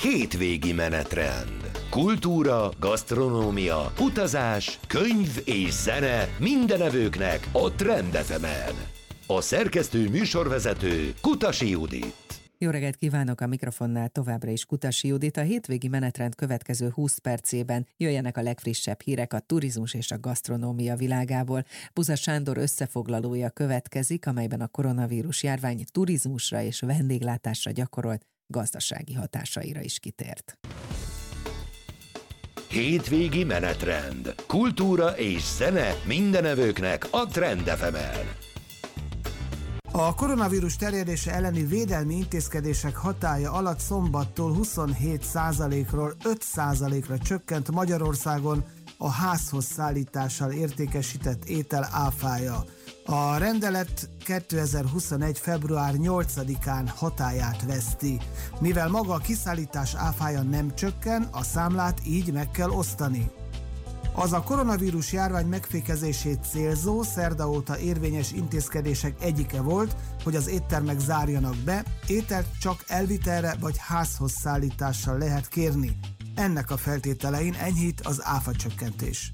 Hétvégi menetrend. Kultúra, gasztronómia, utazás, könyv és zene minden evőknek a Trend FM-en. A szerkesztő műsorvezető Kutasi Judit. Jó reggelt kívánok, a mikrofonnál továbbra is Kutasi Judit. A hétvégi menetrend következő 20 percében jöjjenek a legfrissebb hírek a turizmus és a gasztronómia világából. Buza Sándor összefoglalója következik, amelyben a koronavírus járvány turizmusra és vendéglátásra gyakorolt gazdasági hatásaira is kitért. Hétvégi menetrend. Kultúra és zene minden evőknek a Trend FM-en. A koronavírus terjedése elleni védelmi intézkedések hatálya alatt szombattól 27%-ról 5%-ra csökkent Magyarországon a házhoz szállítással értékesített étel áfája. A rendelet 2021. február 8-án hatályát veszti. Mivel maga a kiszállítás áfája nem csökken, a számlát így meg kell osztani. Az a koronavírus járvány megfékezését célzó, szerda óta érvényes intézkedések egyike volt, hogy az éttermek zárjanak be, ételt csak elvitelre vagy házhoz szállítással lehet kérni. Ennek a feltételein enyhít az áfacsökkentés.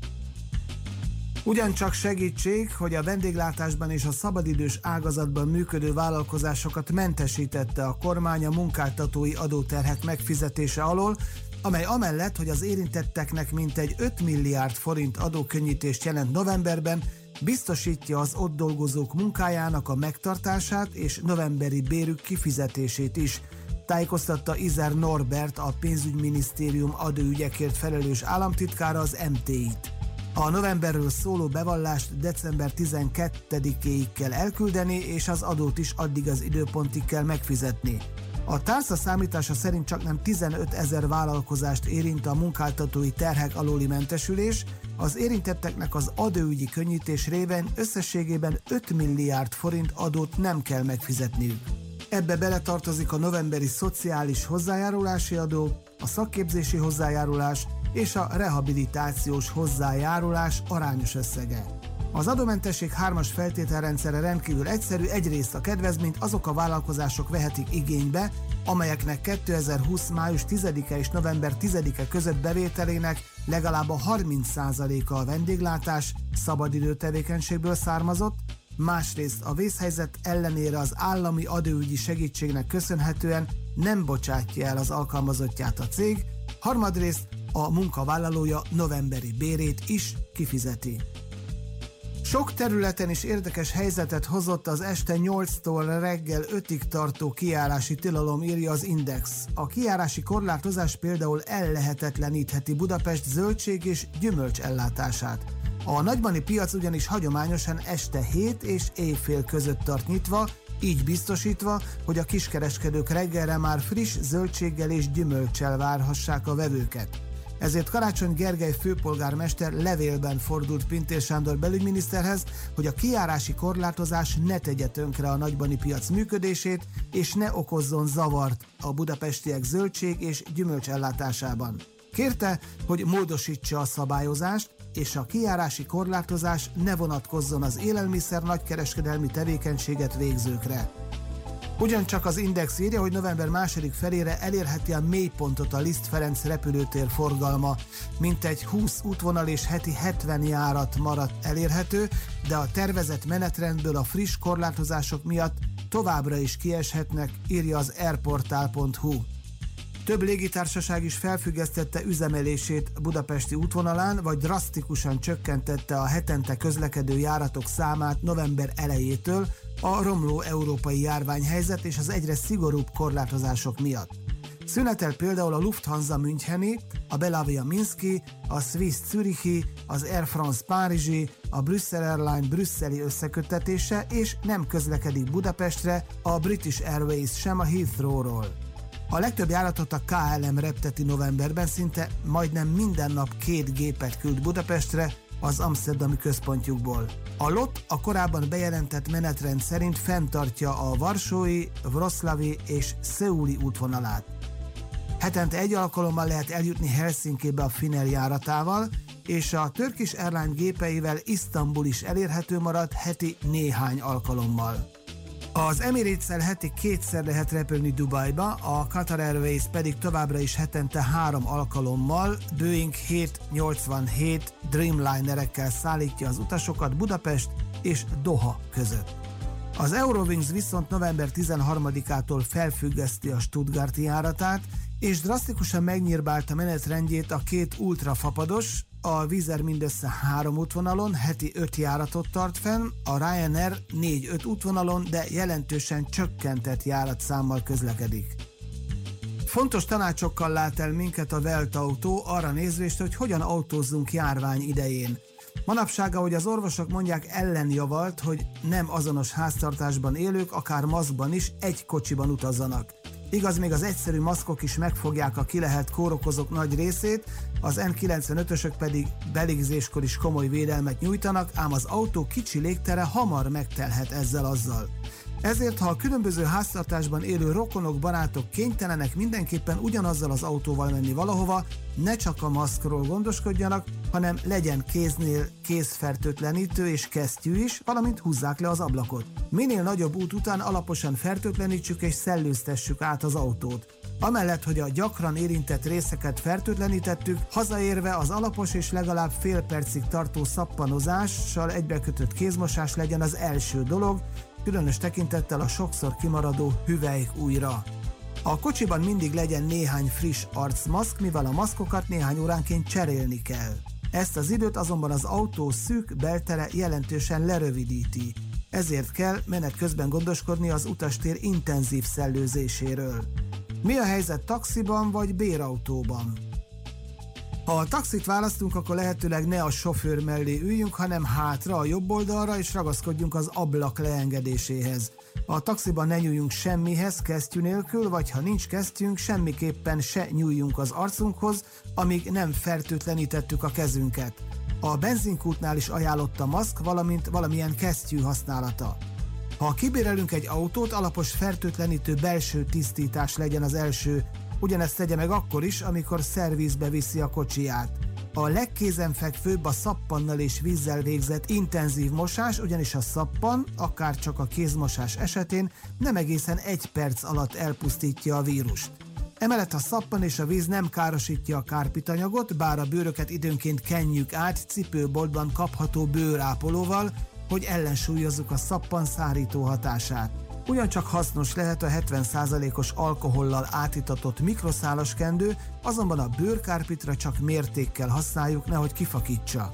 Ugyancsak segítség, hogy a vendéglátásban és a szabadidős ágazatban működő vállalkozásokat mentesítette a kormány a munkáltatói adóterhek megfizetése alól, amely amellett, hogy az érintetteknek mintegy 5 milliárd forint adókönnyítést jelent novemberben, biztosítja az ott dolgozók munkájának a megtartását és novemberi bérük kifizetését is, tájékoztatta Izer Norbert, a pénzügyminisztérium adóügyekért felelős államtitkára az MT-t. A novemberről szóló bevallást december 12-éig kell elküldeni, és az adót is addig az időpontig kell megfizetni. A társza számítása szerint csaknem 15 000 vállalkozást érint a munkáltatói terhek alóli mentesülés, az érintetteknek az adóügyi könnyítés révén összességében 5 milliárd forint adót nem kell megfizetniük. Ebbe beletartozik a novemberi szociális hozzájárulási adó, a szakképzési hozzájárulás és a rehabilitációs hozzájárulás arányos összege. Az adómentesség 3-as feltételrendszere rendkívül egyszerű, egyrészt a kedvezményt azok a vállalkozások vehetik igénybe, amelyeknek 2020. május 10-e és november 10-e között bevételének legalább a 30%-a a vendéglátás, szabadidő tevékenységből származott, másrészt a vészhelyzet ellenére az állami adóügyi segítségnek köszönhetően nem bocsátja el az alkalmazottját a cég, harmadrészt a munkavállalója novemberi bérét is kifizeti. Sok területen is érdekes helyzetet hozott az este 8-tól reggel 5-ig tartó kijárási tilalom, írja az Index. A kijárási korlátozás például ellehetetlenítheti Budapest zöldség és gyümölcs ellátását. A nagybani piac ugyanis hagyományosan este 7 és éjfél között tart nyitva, így biztosítva, hogy a kiskereskedők reggelre már friss zöldséggel és gyümölccsel várhassák a vevőket. Ezért Karácsony Gergely főpolgármester levélben fordult Pintér Sándor belügyminiszterhez, hogy a kijárási korlátozás ne tegye tönkre a nagybani piac működését, és ne okozzon zavart a budapestiek zöldség és gyümölcs ellátásában. Kérte, hogy módosítsa a szabályozást, és a kijárási korlátozás ne vonatkozzon az élelmiszer nagykereskedelmi tevékenységet végzőkre. Ugyancsak az Index írja, hogy november 2. felére elérheti a mélypontot a Liszt Ferenc repülőtér forgalma. Mintegy 20 útvonal és heti 70 járat maradt elérhető, de a tervezett menetrendből a friss korlátozások miatt továbbra is kieshetnek, írja az airportal.hu. Több légitársaság is felfüggesztette üzemelését budapesti útvonalán, vagy drasztikusan csökkentette a hetente közlekedő járatok számát november elejétől a romló európai járványhelyzet és az egyre szigorúbb korlátozások miatt. Szünetel például a Lufthansa Müncheni, a Belavia Minszki, a Swiss Zürichi, az Air France Párizsi, a Brussels Airline brüsszeli összeköttetése, és nem közlekedik Budapestre a British Airways sem a Heathrow-ról. A legtöbb járatot a KLM repteti novemberben, szinte majdnem minden nap 2 gépet küld Budapestre az amszterdami központjukból. A LOT a korábban bejelentett menetrend szerint fenntartja a varsói, wroclawi és szeuli útvonalát. Hetente egy alkalommal lehet eljutni Helsinkibe a Finnair járatával, és a Turkish Airlines gépeivel Isztambul is elérhető marad heti néhány alkalommal. Az Emirates-el heti 2-szer lehet repülni Dubajba, a Qatar Airways pedig továbbra is hetente 3 alkalommal Boeing 787 Dreamlinerekkel szállítja az utasokat Budapest és Doha között. Az Eurowings viszont november 13-ától felfüggeszti a stuttgarti járatát, és drasztikusan megnyírbálta menetrendjét a 2 ultrafapados, a Wizz Air mindössze 3 útvonalon, heti 5 járatot tart fenn, a Ryanair 4-5 útvonalon, de jelentősen csökkentett járatszámmal közlekedik. Fontos tanácsokkal lát el minket a Welt Autó arra nézvést, hogy hogyan autózzunk járvány idején. Manapság, ahogy az orvosok mondják, ellenjavalt, hogy nem azonos háztartásban élők, akár maszkban is egy kocsiban utazzanak. Igaz, még az egyszerű maszkok is megfogják a kilehelt kórokozók nagy részét, az N95-ösök pedig belégzéskor is komoly védelmet nyújtanak, ám az autó kicsi légtere hamar megtelhet ezzel-azzal. Ezért, ha a különböző háztartásban élő rokonok, barátok kénytelenek mindenképpen ugyanazzal az autóval menni valahova, ne csak a maszkról gondoskodjanak, hanem legyen kéznél kézfertőtlenítő és kesztyű is, valamint húzzák le az ablakot. Minél nagyobb út után alaposan fertőtlenítsük és szellőztessük át az autót. Amellett, hogy a gyakran érintett részeket fertőtlenítettük, hazaérve az alapos és legalább fél percig tartó szappanozással egybekötött kézmosás legyen az első dolog, különös tekintettel a sokszor kimaradó hüvelykújra. A kocsiban mindig legyen néhány friss arcmaszk, mivel a maszkokat néhány óránként cserélni kell. Ezt az időt azonban az autó szűk beltere jelentősen lerövidíti. Ezért kell menet közben gondoskodni az utastér intenzív szellőzéséről. Mi a helyzet taxiban vagy bérautóban? Ha a taxit választunk, akkor lehetőleg ne a sofőr mellé üljünk, hanem hátra a jobb oldalra, és ragaszkodjunk az ablak leengedéséhez. A taxiban ne nyúljunk semmihez kesztyű nélkül, vagy ha nincs kesztyünk, semmiképpen se nyúljunk az arcunkhoz, amíg nem fertőtlenítettük a kezünket. A benzinkútnál is ajánlott a maszk, valamint valamilyen kesztyű használata. Ha kibérelünk egy autót, alapos fertőtlenítő belső tisztítás legyen az első. Ugyanezt tegye meg akkor is, amikor szervizbe viszi a kocsiját. A legkézenfekvőbb a szappannal és vízzel végzett intenzív mosás, ugyanis a szappan, akár csak a kézmosás esetén nem egészen 1 perc alatt elpusztítja a vírust. Emellett a szappan és a víz nem károsítja a kárpitanyagot, bár a bőröket időnként kenjük át cipőboltban kapható bőrápolóval, hogy ellensúlyozzuk a szappan szárító hatását. Ugyancsak hasznos lehet a 70%-os alkohollal átitatott mikroszálas kendő, azonban a bőrkárpitra csak mértékkel használjuk, nehogy kifakítsa.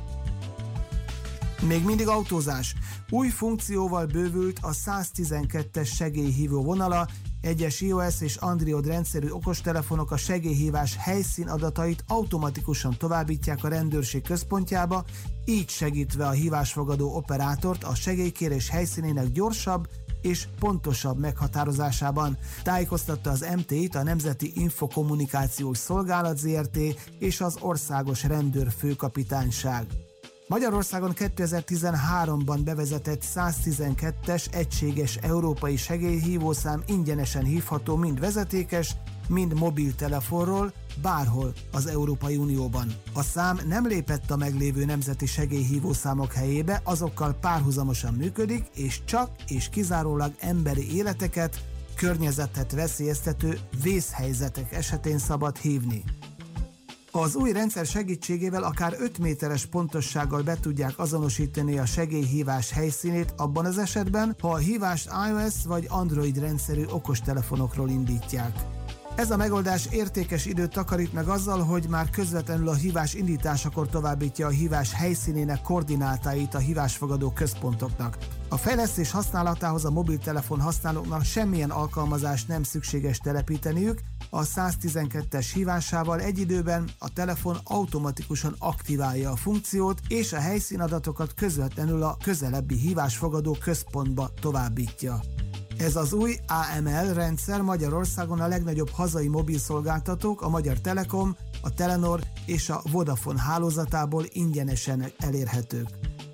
Még mindig autózás. Új funkcióval bővült a 112-es segélyhívó vonala, egyes iOS és Android rendszerű okostelefonok a segélyhívás helyszínadatait automatikusan továbbítják a rendőrség központjába, így segítve a hívásfogadó operátort a segélykérés helyszínének gyorsabb és pontosabb meghatározásában, tájékoztatta az MTI-t a Nemzeti Infokommunikációs Szolgálat Zrt. És az Országos Rendőrfőkapitányság. Magyarországon 2013-ban bevezetett 112-es egységes európai segélyhívószám ingyenesen hívható mind vezetékes, mind mobiltelefonról, bárhol az Európai Unióban. A szám nem lépett a meglévő nemzeti segélyhívószámok helyébe, azokkal párhuzamosan működik, és csak és kizárólag emberi életeket, környezetet veszélyeztető vészhelyzetek esetén szabad hívni. Az új rendszer segítségével akár 5 méteres pontossággal be tudják azonosítani a segélyhívás helyszínét abban az esetben, ha a hívást iOS vagy Android rendszerű okostelefonokról indítják. Ez a megoldás értékes időt takarít meg azzal, hogy már közvetlenül a hívás indításakor továbbítja a hívás helyszínének koordinátáit a hívásfogadó központoknak. A fejlesztés használatához a mobiltelefon használóknak semmilyen alkalmazást nem szükséges telepíteniük, a 112-es hívásával egy időben a telefon automatikusan aktiválja a funkciót, és a helyszínadatokat közvetlenül a közelebbi hívásfogadó központba továbbítja. Ez az új AML rendszer Magyarországon a legnagyobb hazai mobilszolgáltatók, a Magyar Telekom, a Telenor és a Vodafone hálózatából ingyenesen elérhetők.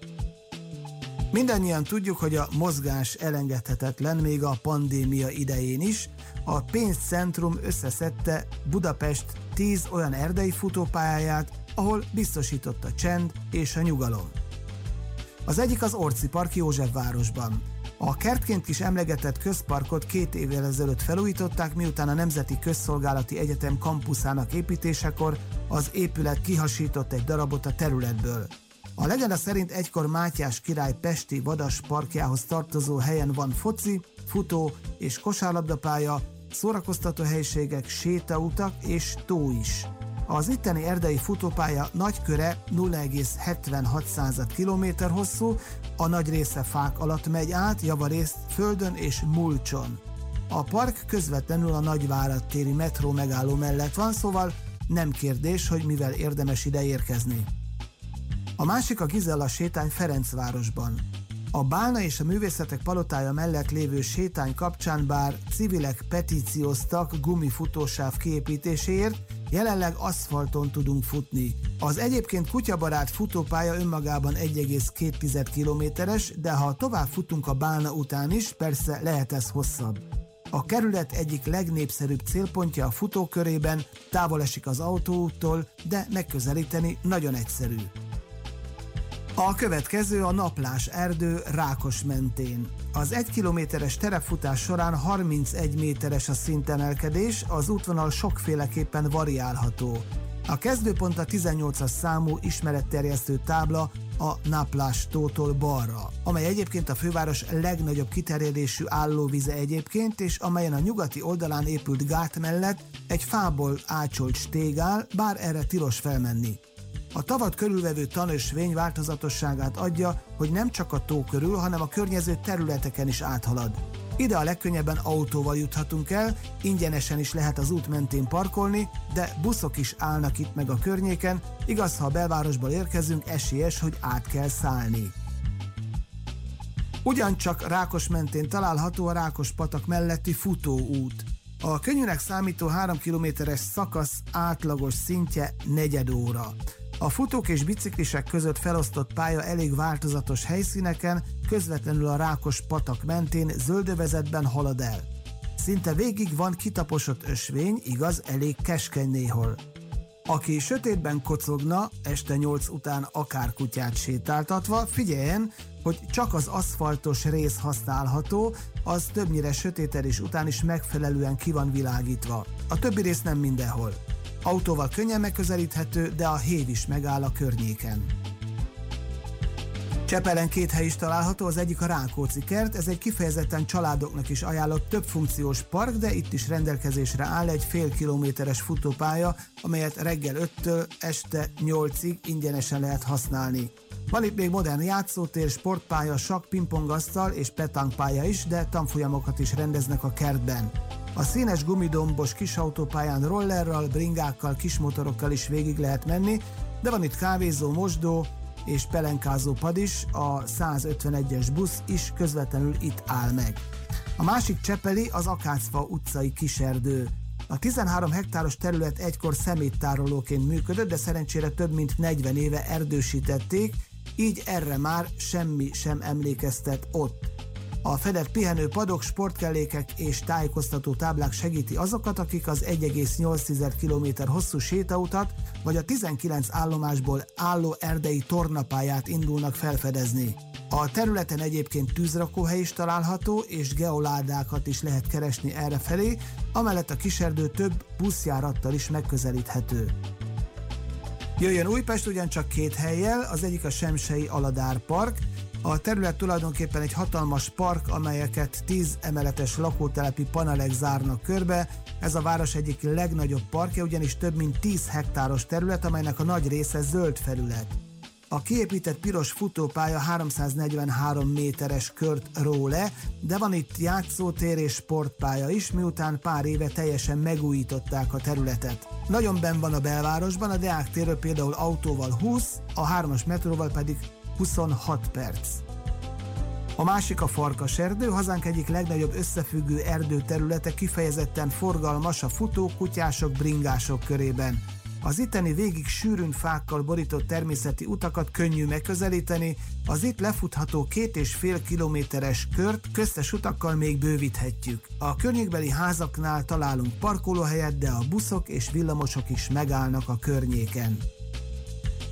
Mindannyian tudjuk, hogy a mozgás elengedhetetlen még a pandémia idején is. A Pénzcentrum összeszedte Budapest 10 olyan erdei futópályáját, ahol biztosított a csend és a nyugalom. Az egyik az Orci Park Józsefvárosban. A kertként is emlegetett közparkot 2 évvel ezelőtt felújították, miután a Nemzeti Közszolgálati Egyetem kampuszának építésekor az épület kihasított egy darabot a területből. A legenda szerint egykor Mátyás király pesti vadas parkjához tartozó helyen van foci, futó és kosárlabdapálya, szórakoztató helyiségek, sétautak és tó is. Az itteni erdei futópálya nagyköre 0,76 km hosszú, a nagy része fák alatt megy át, javarészt földön és mulcson. A park közvetlenül a Nagyvárad téri metró megálló mellett van, szóval nem kérdés, hogy mivel érdemes ide érkezni. A másik a Gizella sétány Ferencvárosban. A Bálna és a Művészetek Palotája mellett lévő sétány kapcsán bár civilek petícióztak gumifutósáv kiépítéséért, jelenleg aszfalton tudunk futni. Az egyébként kutyabarát futópálya önmagában 1,2 kilométeres, de ha tovább futunk a Bálna után is, persze lehet ez hosszabb. A kerület egyik legnépszerűbb célpontja a futókörében, távol esik az autóúttól, de megközelíteni nagyon egyszerű. A következő a Naplás erdő Rákos mentén. Az 1 kilométeres terepfutás során 31 méteres a szintemelkedés, az útvonal sokféleképpen variálható. A kezdőpont a 18-as számú ismeretterjesztő tábla a Naplás tótól balra, amely egyébként a főváros legnagyobb kiterjedésű állóvize egyébként, és amelyen a nyugati oldalán épült gát mellett egy fából ácsolt stég áll, bár erre tilos felmenni. A tavat körülvevő tanösvény változatosságát adja, hogy nem csak a tó körül, hanem a környező területeken is áthalad. Ide a legkönnyebben autóval juthatunk el, ingyenesen is lehet az út mentén parkolni, de buszok is állnak itt meg a környéken, igaz, ha a belvárosból érkezünk, esélyes, hogy át kell szállni. Ugyancsak Rákos mentén található a Rákospatak melletti futóút. A könnyűnek számító 3 kilométeres szakasz átlagos szintje 4 óra. A futók és biciklisek között felosztott pálya elég változatos helyszíneken, közvetlenül a Rákospatak mentén zöldövezetben halad el. Szinte végig van kitaposott ösvény, igaz, elég keskeny néhol. Aki sötétben kocogna, este 8 után akár kutyát sétáltatva, figyeljen, hogy csak az aszfaltos rész használható, az többnyire sötétedés után is megfelelően ki van világítva. A többi rész nem mindenhol. Autóval könnyen megközelíthető, de a hév is megáll a környéken. Csepelen 2 hely is található, az egyik a Rákóczi kert, ez egy kifejezetten családoknak is ajánlott többfunkciós park, de itt is rendelkezésre áll egy fél kilométeres futópálya, amelyet reggel 5-től este 8-ig ingyenesen lehet használni. Van itt még modern játszótér, sportpálya, sakk, pingpongasztal és petánkpálya is, de tanfolyamokat is rendeznek a kertben. A színes gumidombos kisautópályán rollerral, bringákkal, kismotorokkal is végig lehet menni, de van itt kávézó, mosdó és pelenkázó pad is, a 151-es busz is közvetlenül itt áll meg. A másik csepeli az Akácfa utcai kiserdő. A 13 hektáros terület egykor szeméttárolóként működött, de szerencsére több mint 40 éve erdősítették, így erre már semmi sem emlékeztet ott. A fedett pihenőpadok, sportkellékek és tájékoztató táblák segíti azokat, akik az 1,8 km hosszú sétautat vagy a 19 állomásból álló erdei tornapályát indulnak felfedezni. A területen egyébként tűzrakóhely is található, és geoládákat is lehet keresni errefelé, amellett a kiserdő több buszjárattal is megközelíthető. Jöjjön Újpest ugyancsak 2 hellyel, az egyik a Semsei Aladár Park. A terület tulajdonképpen egy hatalmas park, amelyeket 10 emeletes lakótelepi panelek zárnak körbe. Ez a város egyik legnagyobb parkja, ugyanis több mint 10 hektáros terület, amelynek a nagy része zöld felület. A kiépített piros futópálya 343 méteres kört ró le, de van itt játszótér és sportpálya is, miután pár éve teljesen megújították a területet. Nagyon benn van a belvárosban, a Deák térről például autóval 20, a 3-as metróval pedig 26 perc. A másik a Farkaserdő, hazánk egyik legnagyobb összefüggő erdőterülete, kifejezetten forgalmas a futók, kutyások, bringások körében. Az itteni végig sűrűn fákkal borított természeti utakat könnyű megközelíteni, az itt lefutható 2,5 kilométeres kört köztes utakkal még bővíthetjük. A környékbeli házaknál találunk parkolóhelyet, de a buszok és villamosok is megállnak a környéken.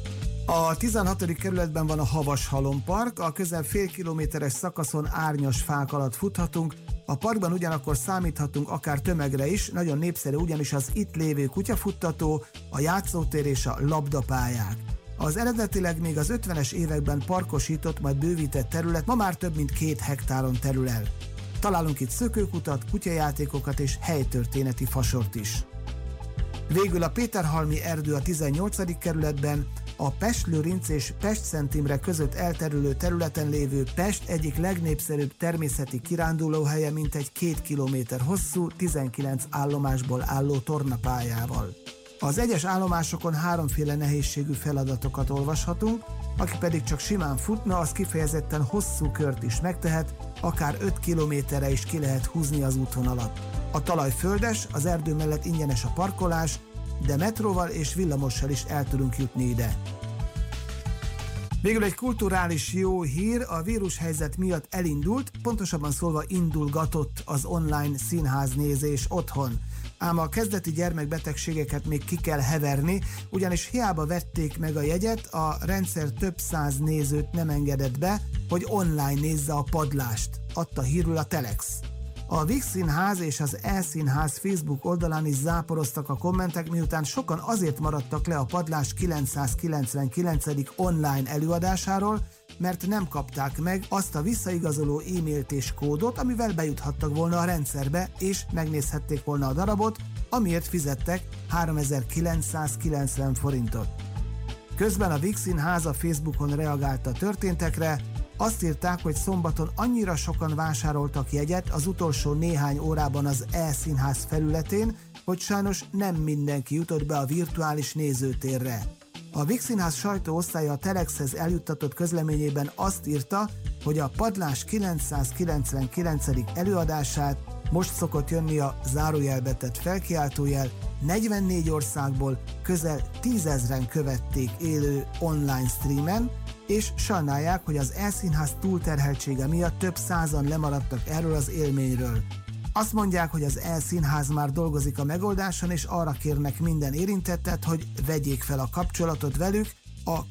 A 16. kerületben van a Havashalom Park, a közel fél kilométeres szakaszon árnyas fák alatt futhatunk, a parkban ugyanakkor számíthatunk akár tömegre is, nagyon népszerű ugyanis az itt lévő kutyafuttató, a játszótér és a labdapályák. Az eredetileg még az 50-es években parkosított, majd bővített terület ma már több mint 2 hektáron terül el. Találunk itt szökőkutat, kutyajátékokat és helytörténeti fasort is. Végül a Péterhalmi erdő a 18. kerületben, a Pest-Lőrinc és Pest-Szent Imre között elterülő területen lévő Pest egyik legnépszerűbb természeti kirándulóhelye mintegy 2 kilométer hosszú, 19 állomásból álló tornapályával. Az egyes állomásokon 3-féle nehézségű feladatokat olvashatunk, aki pedig csak simán futna, az kifejezetten hosszú kört is megtehet, akár 5 kilométerre is ki lehet húzni az útvonalat. A talaj földes, az erdő mellett ingyenes a parkolás, de metróval és villamossal is el tudunk jutni ide. Végül egy kulturális jó hír, a vírushelyzet miatt elindult, pontosabban szólva indulgatott az online színháznézés otthon. Ám a kezdeti gyermekbetegségeket még ki kell heverni, ugyanis hiába vették meg a jegyet, a rendszer több száz nézőt nem engedett be, hogy online nézze a padlást, adta hírül a Telex. A Víg Színház és az E-Színház Facebook oldalán is záporoztak a kommentek, miután sokan azért maradtak le a padlás 999. online előadásáról, mert nem kapták meg azt a visszaigazoló e-mailt és kódot, amivel bejuthattak volna a rendszerbe, és megnézhették volna a darabot, amiért fizettek 3990 forintot. Közben a Víg Színház a Facebookon reagált a történtekre, azt írták, hogy szombaton annyira sokan vásároltak jegyet az utolsó néhány órában az E-Színház felületén, hogy sajnos nem mindenki jutott be a virtuális nézőtérre. A Víg Színház sajtóosztálya a Telexhez eljuttatott közleményében azt írta, hogy a padlás 999. előadását most szokott jönni a zárójelbe tett felkiáltójel, 44 országból közel 10 000-en követték élő online streamen, és sajnálják, hogy az E-Színház túlterheltsége miatt több százan lemaradtak erről az élményről. Azt mondják, hogy az E-Színház már dolgozik a megoldáson, és arra kérnek minden érintettet, hogy vegyék fel a kapcsolatot velük a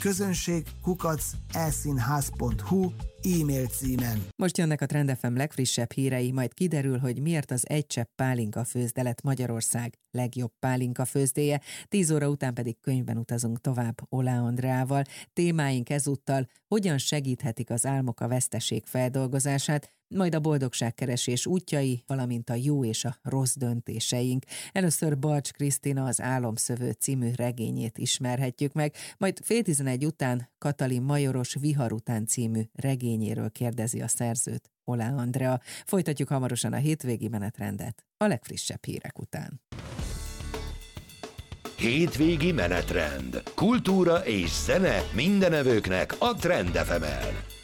közönség@eszínház.hu e-mail címen. Most jönnek a Trend FM legfrissebb hírei, majd kiderül, hogy miért az Egy csepp pálinka főzde lett Magyarország legjobb pálinka főzdéje, 10 óra után pedig könyvben utazunk tovább Oláh Andreával. Témáink ezúttal: hogyan segíthetik az álmok a veszteség feldolgozását, majd a boldogságkeresés útjai, valamint a jó és a rossz döntéseink. Először Balcs Krisztina az Álomszövő című regényét ismerhetjük meg, majd 10:30 után Katalin Majoros Vihar után című regényéről kérdezi a szerzőt Oláh Andrea. Folytatjuk hamarosan a hétvégi menetrendet a legfrissebb hírek után. Hétvégi menetrend. Kultúra és zene mindenevőknek a Trend FM-en.